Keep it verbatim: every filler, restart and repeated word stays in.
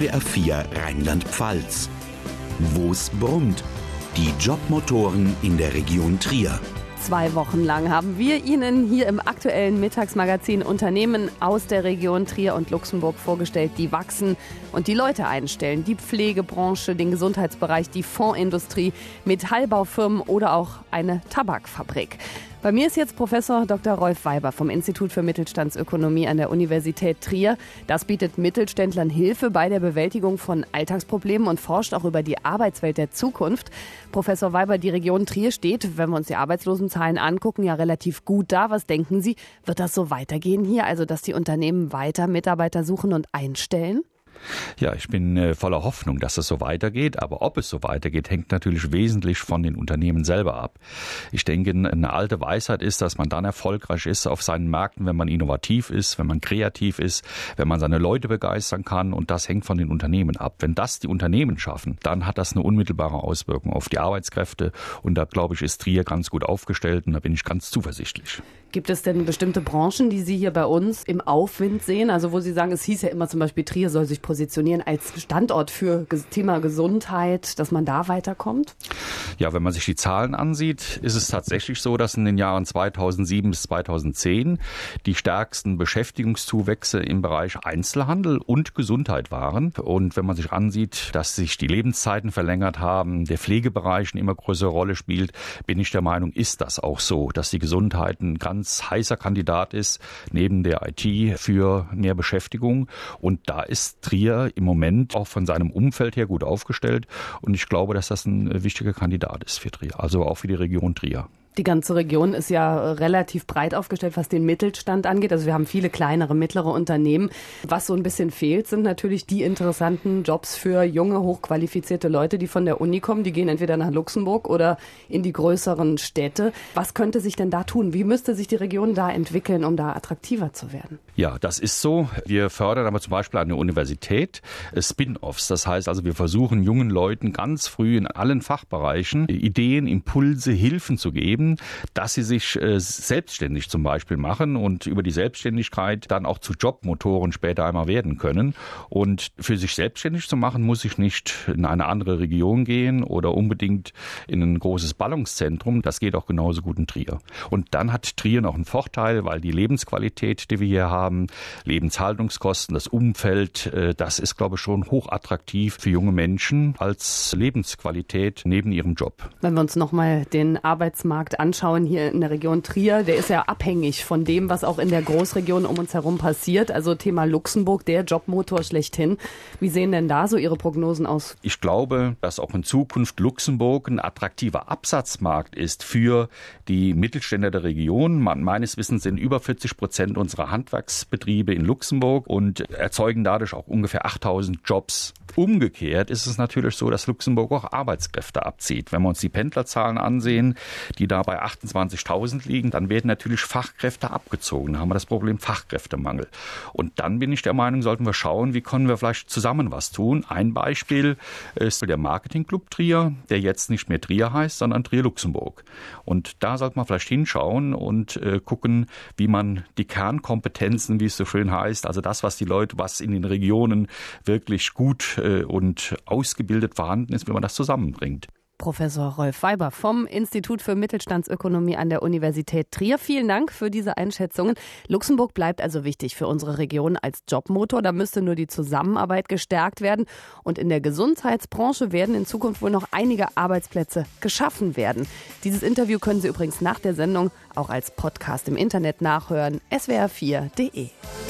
S W R vier Rheinland-Pfalz. Wo's brummt? Die Jobmotoren in der Region Trier. Zwei Wochen lang haben wir Ihnen hier im aktuellen Mittagsmagazin Unternehmen aus der Region Trier und Luxemburg vorgestellt, die wachsen und die Leute einstellen. Die Pflegebranche, den Gesundheitsbereich, die Fondsindustrie, Metallbaufirmen oder auch eine Tabakfabrik. Bei mir ist jetzt Professor Doktor Rolf Weiber vom Institut für Mittelstandsökonomie an der Universität Trier. Das bietet Mittelständlern Hilfe bei der Bewältigung von Alltagsproblemen und forscht auch über die Arbeitswelt der Zukunft. Professor Weiber, die Region Trier steht, wenn wir uns die Arbeitslosenzahlen angucken, ja relativ gut da. Was denken Sie, wird das so weitergehen hier? Also, dass die Unternehmen weiter Mitarbeiter suchen und einstellen? Ja, ich bin äh, voller Hoffnung, dass es so weitergeht. Aber ob es so weitergeht, hängt natürlich wesentlich von den Unternehmen selber ab. Ich denke, eine alte Weisheit ist, dass man dann erfolgreich ist auf seinen Märkten, wenn man innovativ ist, wenn man kreativ ist, wenn man seine Leute begeistern kann. Und das hängt von den Unternehmen ab. Wenn das die Unternehmen schaffen, dann hat das eine unmittelbare Auswirkung auf die Arbeitskräfte. Und da, glaube ich, ist Trier ganz gut aufgestellt. Und da bin ich ganz zuversichtlich. Gibt es denn bestimmte Branchen, die Sie hier bei uns im Aufwind sehen? Also wo Sie sagen, es hieß ja immer zum Beispiel, Trier soll sich positionieren als Standort für das Thema Gesundheit, dass man da weiterkommt? Ja, wenn man sich die Zahlen ansieht, ist es tatsächlich so, dass in den Jahren zweitausendsieben bis zweitausendzehn die stärksten Beschäftigungszuwächse im Bereich Einzelhandel und Gesundheit waren. Und wenn man sich ansieht, dass sich die Lebenszeiten verlängert haben, der Pflegebereich eine immer größere Rolle spielt, bin ich der Meinung, ist das auch so, dass die Gesundheit ein ganz heißer Kandidat ist, neben der I T für mehr Beschäftigung. Und da ist Trier im Moment auch von seinem Umfeld her gut aufgestellt. Und ich glaube, dass das ein wichtiger Kandidat ist für Trier, also auch für die Region Trier. Die ganze Region ist ja relativ breit aufgestellt, was den Mittelstand angeht. Also wir haben viele kleinere, mittlere Unternehmen. Was so ein bisschen fehlt, sind natürlich die interessanten Jobs für junge, hochqualifizierte Leute, die von der Uni kommen. Die gehen entweder nach Luxemburg oder in die größeren Städte. Was könnte sich denn da tun? Wie müsste sich die Region da entwickeln, um da attraktiver zu werden? Ja, das ist so. Wir fördern aber zum Beispiel an der Universität Spin-offs. Das heißt also, wir versuchen jungen Leuten ganz früh in allen Fachbereichen Ideen, Impulse, Hilfen zu geben, dass sie sich äh, selbstständig zum Beispiel machen und über die Selbstständigkeit dann auch zu Jobmotoren später einmal werden können. Und für sich selbstständig zu machen, muss ich nicht in eine andere Region gehen oder unbedingt in ein großes Ballungszentrum. Das geht auch genauso gut in Trier. Und dann hat Trier noch einen Vorteil, weil die Lebensqualität, die wir hier haben, Lebenshaltungskosten, das Umfeld, äh, das ist, glaube ich, schon hochattraktiv für junge Menschen als Lebensqualität neben ihrem Job. Wenn wir uns nochmal den Arbeitsmarkt anschauen hier in der Region Trier, der ist ja abhängig von dem, was auch in der Großregion um uns herum passiert. Also Thema Luxemburg, der Jobmotor schlechthin. Wie sehen denn da so Ihre Prognosen aus? Ich glaube, dass auch in Zukunft Luxemburg ein attraktiver Absatzmarkt ist für die Mittelständler der Region. Man, meines Wissens sind über vierzig Prozent unserer Handwerksbetriebe in Luxemburg und erzeugen dadurch auch ungefähr achttausend Jobs. Umgekehrt ist es natürlich so, dass Luxemburg auch Arbeitskräfte abzieht. Wenn wir uns die Pendlerzahlen ansehen, die da bei achtundzwanzigtausend liegen, dann werden natürlich Fachkräfte abgezogen. Da haben wir das Problem Fachkräftemangel. Und dann bin ich der Meinung, sollten wir schauen, wie können wir vielleicht zusammen was tun. Ein Beispiel ist der Marketingclub Trier, der jetzt nicht mehr Trier heißt, sondern Trier Luxemburg. Und da sollte man vielleicht hinschauen und äh, gucken, wie man die Kernkompetenzen, wie es so schön heißt, also das, was die Leute, was in den Regionen wirklich gut äh, und ausgebildet vorhanden ist, wie man das zusammenbringt. Professor Rolf Weiber vom Institut für Mittelstandsökonomie an der Universität Trier. Vielen Dank für diese Einschätzungen. Luxemburg bleibt also wichtig für unsere Region als Jobmotor. Da müsste nur die Zusammenarbeit gestärkt werden. Und in der Gesundheitsbranche werden in Zukunft wohl noch einige Arbeitsplätze geschaffen werden. Dieses Interview können Sie übrigens nach der Sendung auch als Podcast im Internet nachhören. S W R vier punkt de